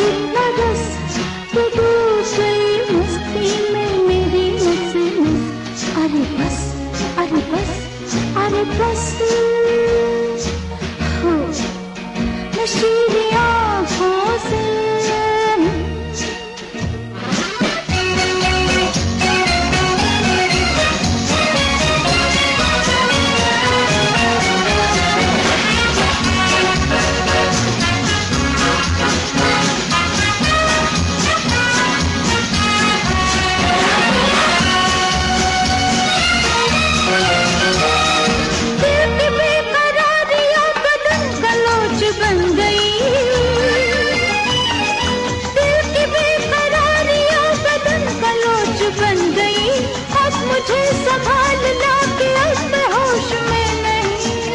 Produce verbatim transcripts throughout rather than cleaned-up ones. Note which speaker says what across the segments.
Speaker 1: इतना रस कि डूब गई मस्ती में मेरी नस नस। अरे बस, अरे बस, अरे बस हो नशीली आँखों से। मुझे संभालना कि अब मैं होश में नहीं।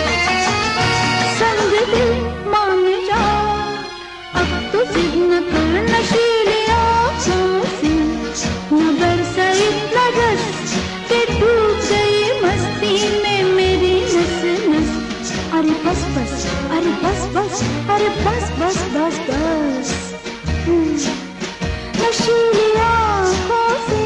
Speaker 1: संग दिल मान जा अब तो जिद न कर नशीली आँखों से। न बरसा इतना रस कि डूब गई मस्ती में मेरी नस नस। अरे बस बस, अरे बस बस, अरे बस बस बस बस नशीली आँखों से।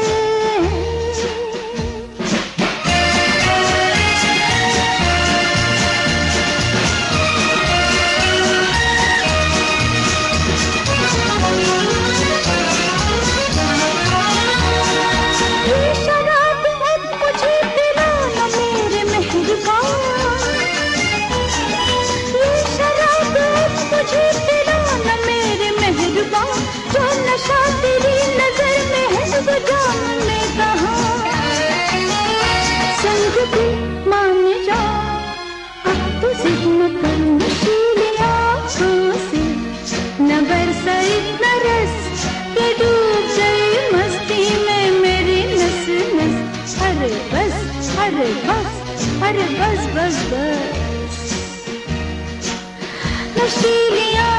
Speaker 1: जो नशा तेरी नजर में है वो जाने कहाँ। संग भी मान जा अब तो जिद न कर नशीली आँखों से। न बरसा इतना रस कि डूब गई मस्ती में मेरी नस नस। अरे बस, अरे बस, अरे बस बस बस नशीली